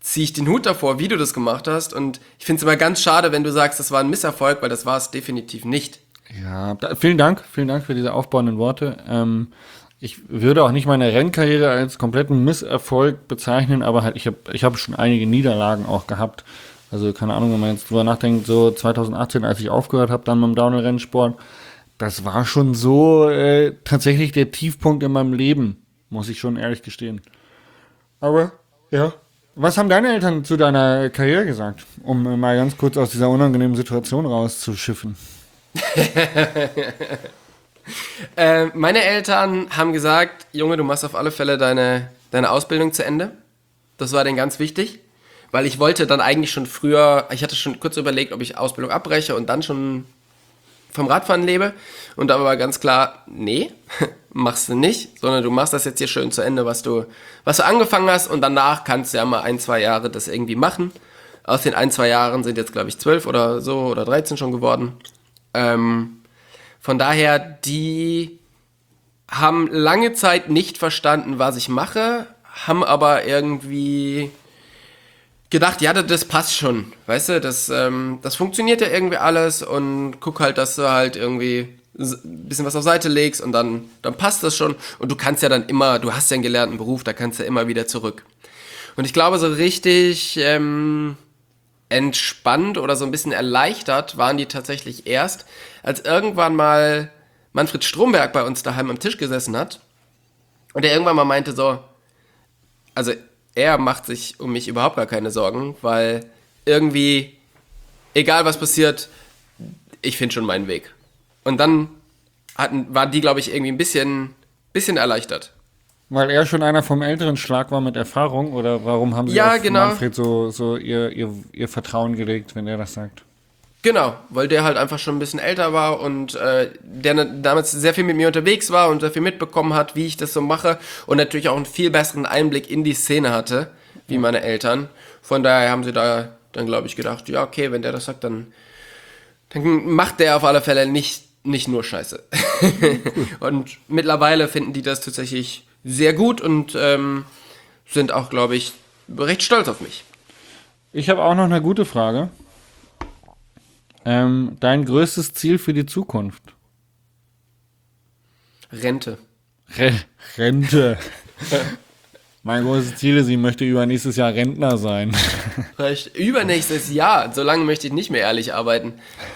ziehe ich den Hut davor, wie du das gemacht hast. Und ich finde es immer ganz schade, wenn du sagst, das war ein Misserfolg, weil das war es definitiv nicht. Ja, vielen Dank für diese aufbauenden Worte. Ich würde auch nicht meine Rennkarriere als kompletten Misserfolg bezeichnen, aber halt ich hab schon einige Niederlagen auch gehabt. Also keine Ahnung, wenn man jetzt drüber nachdenkt, so 2018, als ich aufgehört habe dann beim Downhill-Rennsport, das war schon so tatsächlich der Tiefpunkt in meinem Leben, muss ich schon ehrlich gestehen. Aber, ja. Was haben deine Eltern zu deiner Karriere gesagt, um mal ganz kurz aus dieser unangenehmen Situation rauszuschiffen? Meine Eltern haben gesagt, Junge, du machst auf alle Fälle deine Ausbildung zu Ende. Das war denen ganz wichtig, weil ich wollte dann eigentlich schon früher, ich hatte schon kurz überlegt, ob ich Ausbildung abbreche und dann schon vom Radfahren lebe. Und da war ganz klar, nee, machst du nicht, sondern du machst das jetzt hier schön zu Ende, was du angefangen hast und danach kannst du ja mal 1-2 Jahre das irgendwie machen. Aus den 1-2 Jahren sind jetzt, glaube ich, 12 oder so oder 13 schon geworden. Von daher, die haben lange Zeit nicht verstanden, was ich mache, haben aber irgendwie gedacht, ja, das passt schon, weißt du, das funktioniert ja irgendwie alles und guck halt, dass du halt irgendwie ein bisschen was auf Seite legst und dann passt das schon und du kannst ja dann immer, du hast ja einen gelernten Beruf, da kannst du ja immer wieder zurück. Und ich glaube, so richtig entspannt oder so ein bisschen erleichtert waren die tatsächlich erst, als irgendwann mal Manfred Stromberg bei uns daheim am Tisch gesessen hat und er irgendwann mal meinte so, also er macht sich um mich überhaupt gar keine Sorgen, weil irgendwie, egal was passiert, ich finde schon meinen Weg. Und dann waren die, glaube ich, irgendwie ein bisschen erleichtert. Weil er schon einer vom älteren Schlag war mit Erfahrung oder warum haben sie auf Manfred so ihr Vertrauen gelegt, wenn er das sagt? Genau, weil der halt einfach schon ein bisschen älter war und der damals sehr viel mit mir unterwegs war und sehr viel mitbekommen hat, wie ich das so mache und natürlich auch einen viel besseren Einblick in die Szene hatte, wie meine Eltern. Von daher haben sie da dann, glaube ich, gedacht, ja, okay, wenn der das sagt, dann macht der auf alle Fälle nicht nur Scheiße. Und mittlerweile finden die das tatsächlich sehr gut und sind auch, glaube ich, recht stolz auf mich. Ich habe auch noch eine gute Frage. Dein größtes Ziel für die Zukunft? Rente. Rente. Mein großes Ziel ist, ich möchte übernächstes Jahr Rentner sein. Vielleicht übernächstes Jahr. So lange möchte ich nicht mehr ehrlich arbeiten.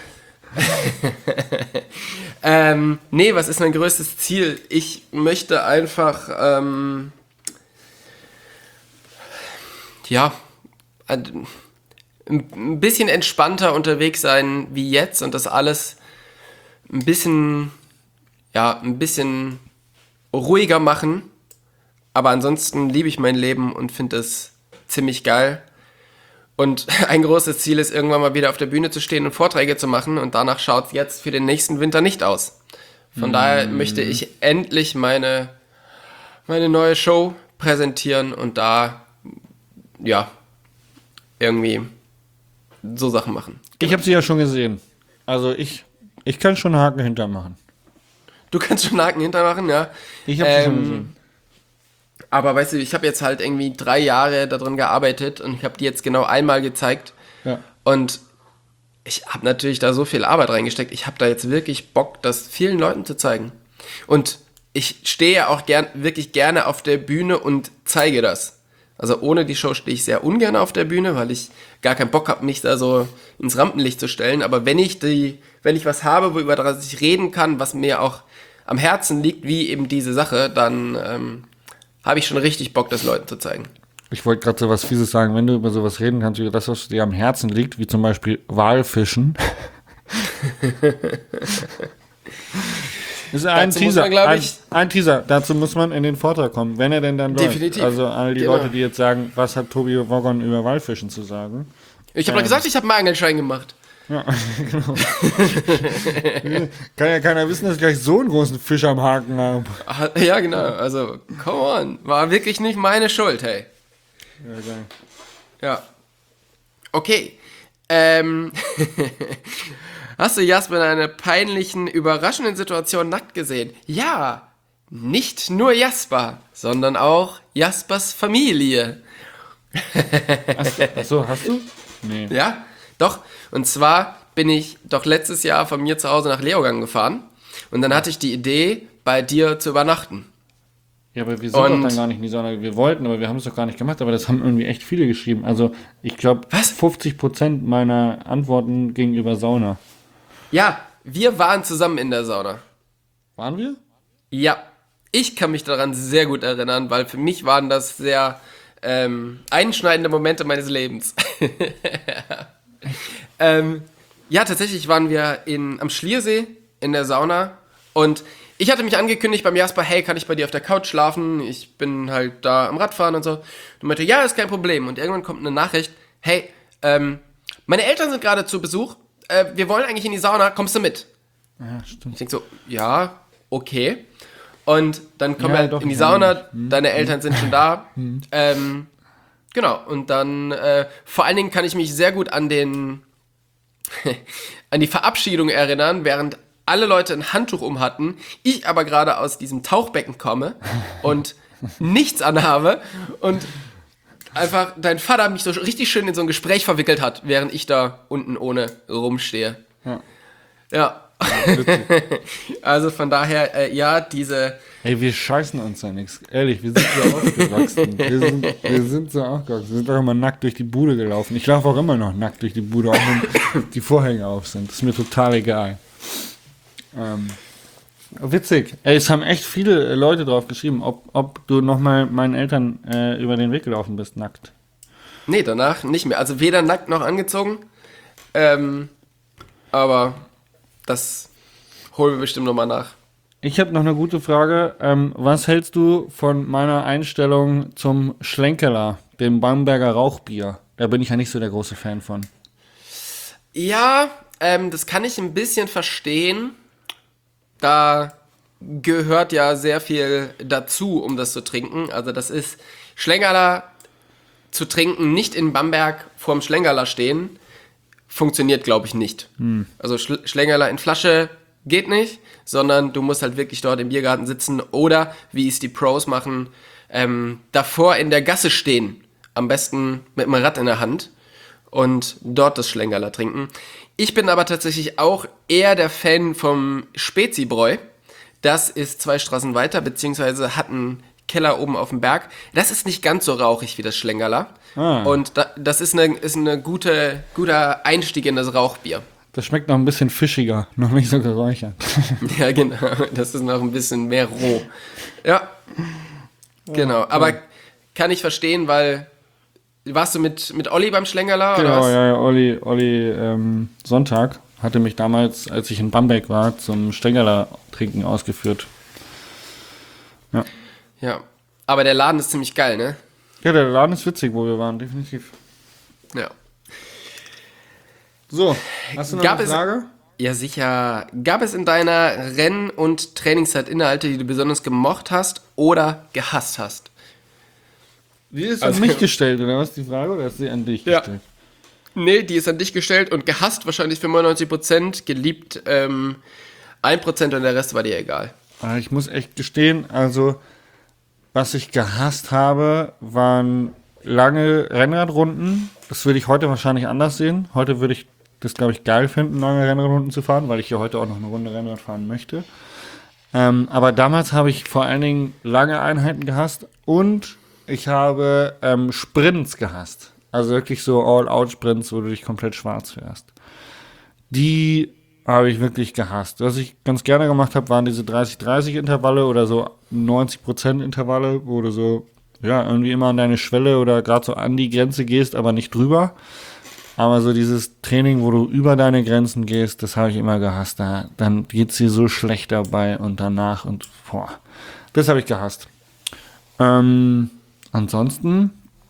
Nee, was ist mein größtes Ziel? Ich möchte einfach, ein bisschen entspannter unterwegs sein wie jetzt und das alles ein bisschen ruhiger machen. Aber ansonsten liebe ich mein Leben und finde es ziemlich geil. Und ein großes Ziel ist, irgendwann mal wieder auf der Bühne zu stehen und Vorträge zu machen. Und danach schaut es jetzt für den nächsten Winter nicht aus. Von daher möchte ich endlich meine neue Show präsentieren und da, irgendwie so Sachen machen. Ich habe sie ja schon gesehen. Also ich kann schon einen Haken hintermachen. Du kannst schon einen Haken hintermachen, ja? Ich habe sie schon gesehen. Aber weißt du, ich habe jetzt halt irgendwie 3 Jahre daran gearbeitet und ich habe die jetzt genau einmal gezeigt. Ja. Und ich habe natürlich da so viel Arbeit reingesteckt. Ich habe da jetzt wirklich Bock, das vielen Leuten zu zeigen. Und ich stehe auch wirklich gerne auf der Bühne und zeige das. Also ohne die Show stehe ich sehr ungern auf der Bühne, weil ich gar keinen Bock habe, mich da so ins Rampenlicht zu stellen. Aber wenn ich was habe, über das ich reden kann, was mir auch am Herzen liegt, wie eben diese Sache, dann habe ich schon richtig Bock, das Leuten zu zeigen. Ich wollte gerade so was Fieses sagen, wenn du über sowas reden kannst, über das, was dir am Herzen liegt, wie zum Beispiel Walfischen. Das ist ein Teaser. Ein Teaser. Dazu muss man in den Vortrag kommen, wenn er denn dann läuft. Definitiv. Also alle die Leute, die jetzt sagen, was hat Tobi Woggon über Walfischen zu sagen? Ich habe doch gesagt, ich habe einen Angelschein gemacht. Ja, genau. Kann ja keiner wissen, dass ich gleich so einen großen Fisch am Haken habe. Ja, genau. Also, come on. War wirklich nicht meine Schuld, hey. Ja, geil. Ja. Okay. Hast du Jasper in einer peinlichen, überraschenden Situation nackt gesehen? Ja. Nicht nur Jasper, sondern auch Jaspers Familie. Achso, hast du? Nee. Ja, doch. Und zwar bin ich doch letztes Jahr von mir zu Hause nach Leogang gefahren. Und dann hatte ich die Idee, bei dir zu übernachten. Ja, aber wir sind doch dann gar nicht in die Sauna. Wir wollten, aber wir haben es doch gar nicht gemacht. Aber das haben irgendwie echt viele geschrieben. Also ich glaube, 50% meiner Antworten gegenüber Sauna. Ja, wir waren zusammen in der Sauna. Waren wir? Ja, ich kann mich daran sehr gut erinnern, weil für mich waren das sehr einschneidende Momente meines Lebens. Ja, tatsächlich waren wir am Schliersee in der Sauna und ich hatte mich angekündigt beim Jasper, hey, kann ich bei dir auf der Couch schlafen? Ich bin halt da am Radfahren und so. Und meinte, ja, ist kein Problem. Und irgendwann kommt eine Nachricht, hey, meine Eltern sind gerade zu Besuch, wir wollen eigentlich in die Sauna, kommst du mit? Ja, stimmt. Ich denke so, ja, okay. Und dann kommen wir halt doch, in die Sauna, deine Eltern sind schon da. Genau, und dann vor allen Dingen kann ich mich sehr gut an an die Verabschiedung erinnern, während alle Leute ein Handtuch um hatten, ich aber gerade aus diesem Tauchbecken komme und nichts anhabe und einfach dein Vater mich so richtig schön in so ein Gespräch verwickelt hat, während ich da unten ohne rumstehe. Ja. Also von daher, ja, diese... Ey, wir scheißen uns ja nichts. Ehrlich, wir sind so aufgewachsen. Wir sind so aufgewachsen. Wir sind doch immer nackt durch die Bude gelaufen. Ich laufe auch immer noch nackt durch die Bude, auch wenn die Vorhänge auf sind. Das ist mir total egal. Witzig. Ey, es haben echt viele Leute drauf geschrieben, ob du nochmal meinen Eltern über den Weg gelaufen bist, nackt. Nee, danach nicht mehr. Also weder nackt noch angezogen. Aber das holen wir bestimmt nochmal nach. Ich habe noch eine gute Frage. Was hältst du von meiner Einstellung zum Schlenkerler, dem Bamberger Rauchbier? Da bin ich ja nicht so der große Fan von. Ja, das kann ich ein bisschen verstehen. Da gehört ja sehr viel dazu, um das zu trinken. Also das ist Schlenkerler zu trinken, nicht in Bamberg vorm Schlenkerler stehen, funktioniert, glaube ich, nicht. Also Schlenkerler in Flasche geht nicht, sondern du musst halt wirklich dort im Biergarten sitzen oder, wie es die Pros machen, davor in der Gasse stehen. Am besten mit einem Rad in der Hand und dort das Schlenkerler trinken. Ich bin aber tatsächlich auch eher der Fan vom Spezibräu. Das ist 2 Straßen weiter, beziehungsweise hat einen Keller oben auf dem Berg. Das ist nicht ganz so rauchig wie das Schlenkerler. Und das ist eine guter Einstieg in das Rauchbier. Das schmeckt noch ein bisschen fischiger, noch nicht so geräuchert. Ja, genau. Das ist noch ein bisschen mehr roh. Ja, genau. Aber kann ich verstehen, weil... Warst du mit Olli beim Schlenkerler? Genau, oder was? ja, Olli Sonntag hatte mich damals, als ich in Bamberg war, zum Schlenkerler trinken ausgeführt. Ja, aber der Laden ist ziemlich geil, ne? Ja, der Laden ist witzig, wo wir waren, definitiv. Ja. So, hast du noch eine Frage? Ja, sicher. Gab es in deiner Renn- und Trainingszeit Inhalte, die du besonders gemocht hast oder gehasst hast? Die ist an mich gestellt, oder was, die Frage, oder ist sie an dich gestellt? Nee, die ist an dich gestellt und gehasst wahrscheinlich 95%, geliebt 1% und der Rest war dir egal. Ich muss echt gestehen, also was ich gehasst habe, waren lange Rennradrunden. Das würde ich heute wahrscheinlich anders sehen. Heute würde ich das, glaube ich, geil finden, lange Rennradrunden zu fahren, weil ich hier heute auch noch eine Runde Rennrad fahren möchte. Aber damals habe ich vor allen Dingen lange Einheiten gehasst und ich habe Sprints gehasst. Also wirklich so All-Out-Sprints, wo du dich komplett schwarz fährst. Die habe ich wirklich gehasst. Was ich ganz gerne gemacht habe, waren diese 30-30-Intervalle oder so 90%-Intervalle, wo du so, ja, irgendwie immer an deine Schwelle oder gerade so an die Grenze gehst, aber nicht drüber. Aber so dieses Training, wo du über deine Grenzen gehst, das habe ich immer gehasst. Dann geht's dir so schlecht dabei und danach und boah, das habe ich gehasst. Ansonsten,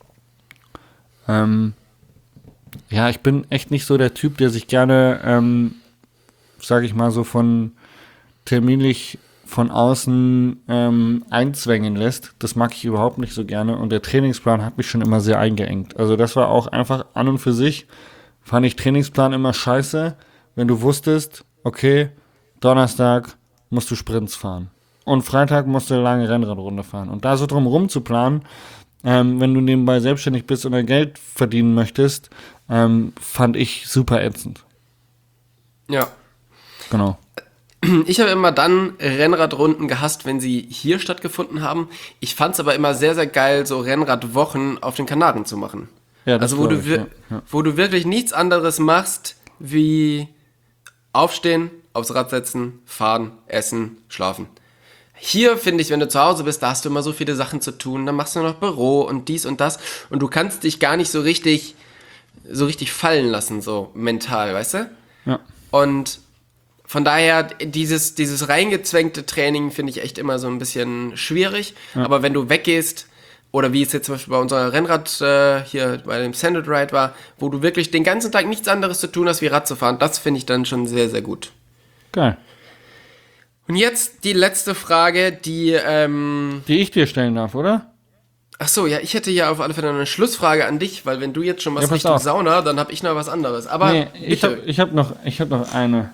ja, ich bin echt nicht so der Typ, der sich gerne, sage ich mal so terminlich von außen einzwängen lässt. Das mag ich überhaupt nicht so gerne und der Trainingsplan hat mich schon immer sehr eingeengt. Also das war auch einfach an und für sich, fand ich Trainingsplan immer scheiße, wenn du wusstest, okay, Donnerstag musst du Sprints fahren und Freitag musst du eine lange Rennradrunde fahren und da so drum rum zu planen, wenn du nebenbei selbstständig bist oder Geld verdienen möchtest, fand ich super ätzend. Ja. Genau. Ich habe immer dann Rennradrunden gehasst, wenn sie hier stattgefunden haben. Ich fand es aber immer sehr, sehr geil, so Rennradwochen auf den Kanaren zu machen. Ja, das also wo glaub du, ich, ja. wo du wirklich nichts anderes machst, wie aufstehen, aufs Rad setzen, fahren, essen, schlafen. Hier finde ich, wenn du zu Hause bist, da hast du immer so viele Sachen zu tun. Dann machst du noch Büro und dies und das. Und du kannst dich gar nicht so richtig fallen lassen, so mental, weißt du? Ja. Und von daher, dieses reingezwängte Training finde ich echt immer so ein bisschen schwierig. Ja. Aber wenn du weggehst, oder wie es jetzt zum Beispiel bei unserem Rennrad hier bei dem Sanded Ride war, wo du wirklich den ganzen Tag nichts anderes zu tun hast, wie Rad zu fahren, das finde ich dann schon sehr, sehr gut. Geil. Und jetzt die letzte Frage, die ich dir stellen darf, oder? Ach so, ja, ich hätte ja auf alle Fälle eine Schlussfrage an dich, weil wenn du jetzt schon was Richtung auf. Sauna, dann habe ich noch was anderes. Aber nee, ich hab noch eine.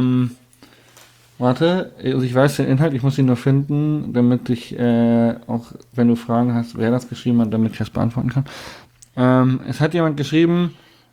Warte, also ich weiß den Inhalt, ich muss ihn nur finden, damit ich auch, wenn du Fragen hast, wer das geschrieben hat, damit ich das beantworten kann. Es hat jemand geschrieben,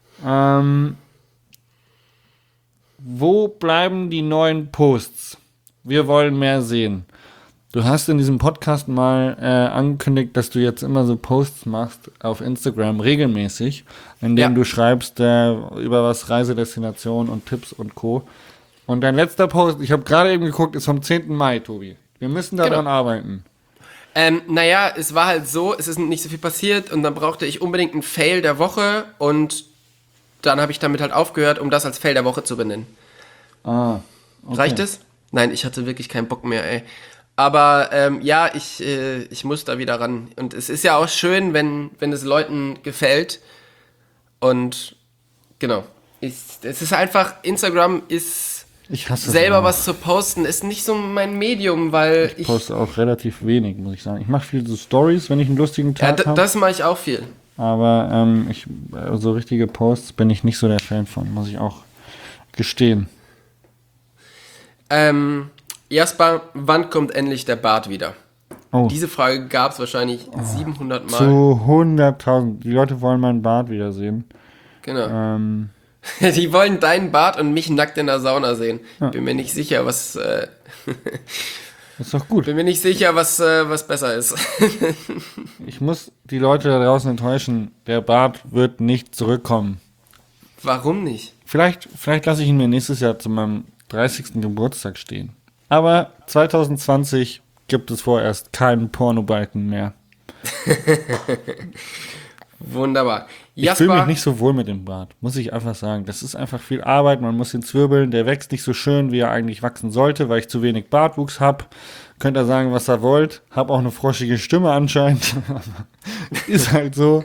wo bleiben die neuen Posts? Wir wollen mehr sehen. Du hast in diesem Podcast mal angekündigt, dass du jetzt immer so Posts machst auf Instagram regelmäßig, in denen du schreibst über was Reisedestination und Tipps und Co. Und dein letzter Post, ich habe gerade eben geguckt, ist vom 10. Mai, Tobi. Wir müssen daran arbeiten. Naja, es war halt so, es ist nicht so viel passiert und dann brauchte ich unbedingt einen Fail der Woche und dann habe ich damit halt aufgehört, um das als Fail der Woche zu benennen. Ah, okay. Reicht es? Nein, ich hatte wirklich keinen Bock mehr, ey. Aber ja, ich muss da wieder ran. Und es ist ja auch schön, wenn es Leuten gefällt. Und genau. Es ist einfach, Instagram ist ich hasse selber was zu posten, ist nicht so mein Medium, weil ich poste auch relativ wenig, muss ich sagen. Ich mache viel so Stories, wenn ich einen lustigen Tag habe. Das mache ich auch viel. Aber so richtige Posts bin ich nicht so der Fan von, muss ich auch gestehen. Jasper, wann kommt endlich der Bart wieder? Oh. Diese Frage gab es wahrscheinlich 700 Mal. Zu 100.000. Die Leute wollen meinen Bart wiedersehen. Genau. Die wollen deinen Bart und mich nackt in der Sauna sehen. Ja. Bin mir nicht sicher, was... ist doch gut. Bin mir nicht sicher, was besser ist. Ich muss die Leute da draußen enttäuschen. Der Bart wird nicht zurückkommen. Warum nicht? Vielleicht lasse ich ihn mir nächstes Jahr zu meinem 30. Geburtstag stehen. Aber 2020 gibt es vorerst keinen Pornobalken mehr. Wunderbar. Jasper, ich fühle mich nicht so wohl mit dem Bart, muss ich einfach sagen. Das ist einfach viel Arbeit, man muss ihn zwirbeln. Der wächst nicht so schön, wie er eigentlich wachsen sollte, weil ich zu wenig Bartwuchs habe. Könnt ihr sagen, was ihr wollt. Hab auch eine froschige Stimme anscheinend. Ist halt so.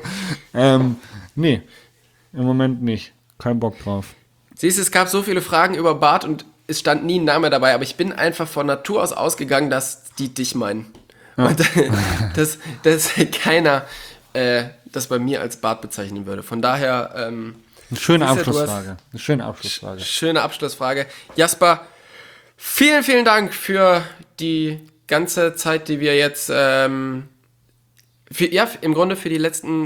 Nee, im Moment nicht. Kein Bock drauf. Siehst du, es gab so viele Fragen über Bart und es stand nie ein Name dabei, aber ich bin einfach von Natur aus ausgegangen, dass die dich meinen. Ja. Und dass keiner das bei mir als Bart bezeichnen würde. Von daher... eine schöne Abschlussfrage. Schöne Abschlussfrage. Jasper, vielen, vielen Dank für die ganze Zeit, die wir jetzt... im Grunde für die letzten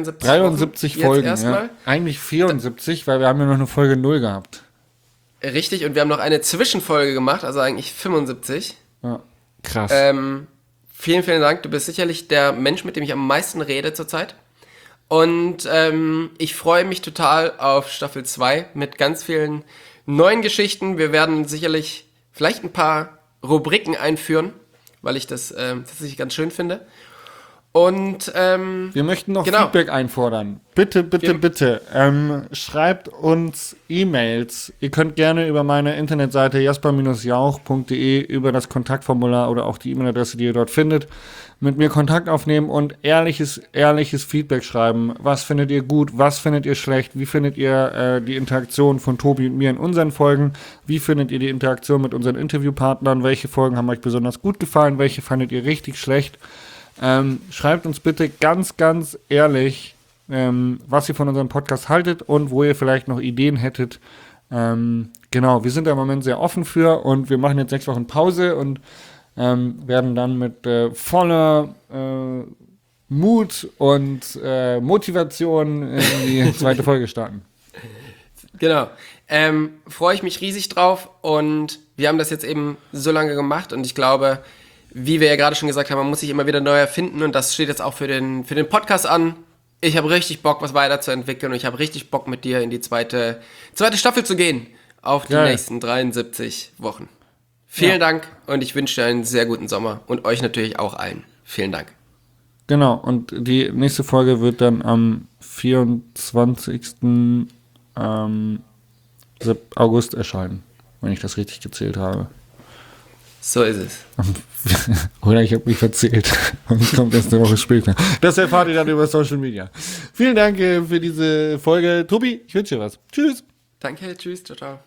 73 Folgen. Ja. Eigentlich 74, weil wir haben ja noch eine Folge 0 gehabt. Richtig, und wir haben noch eine Zwischenfolge gemacht, also eigentlich 75. Ja, krass. Vielen, vielen Dank. Du bist sicherlich der Mensch, mit dem ich am meisten rede zurzeit. Und ich freue mich total auf Staffel 2 mit ganz vielen neuen Geschichten. Wir werden sicherlich vielleicht ein paar Rubriken einführen, weil ich das tatsächlich ganz schön finde. Und wir möchten noch Feedback einfordern. Bitte. Schreibt uns E-Mails. Ihr könnt gerne über meine Internetseite jasper-jauch.de über das Kontaktformular oder auch die E-Mail-Adresse, die ihr dort findet, mit mir Kontakt aufnehmen und ehrliches Feedback schreiben. Was findet ihr gut? Was findet ihr schlecht? Wie findet ihr die Interaktion von Tobi und mir in unseren Folgen? Wie findet ihr die Interaktion mit unseren Interviewpartnern? Welche Folgen haben euch besonders gut gefallen? Welche fandet ihr richtig schlecht? Schreibt uns bitte ganz, ganz ehrlich, was ihr von unserem Podcast haltet und wo ihr vielleicht noch Ideen hättet. Genau, wir sind da im Moment sehr offen für und wir machen jetzt 6 Wochen Pause und werden dann mit voller Mut und Motivation in die zweite Folge starten. Genau. Freue ich mich riesig drauf und wir haben das jetzt eben so lange gemacht und ich glaube, wie wir ja gerade schon gesagt haben, man muss sich immer wieder neu erfinden und das steht jetzt auch für den Podcast an. Ich habe richtig Bock, was weiterzuentwickeln und ich habe richtig Bock, mit dir in die zweite Staffel zu gehen. Auf die nächsten 73 Wochen. Vielen Dank und ich wünsche dir einen sehr guten Sommer und euch natürlich auch allen. Vielen Dank. Genau, und die nächste Folge wird dann am 24. August erscheinen, wenn ich das richtig gezählt habe. So ist es. Oder ich habe mich verzählt und es kommt erst eine Woche später. Das erfahrt ihr dann über Social Media. Vielen Dank für diese Folge. Tobi, ich wünsche dir was. Tschüss. Danke, tschüss, ciao, ciao.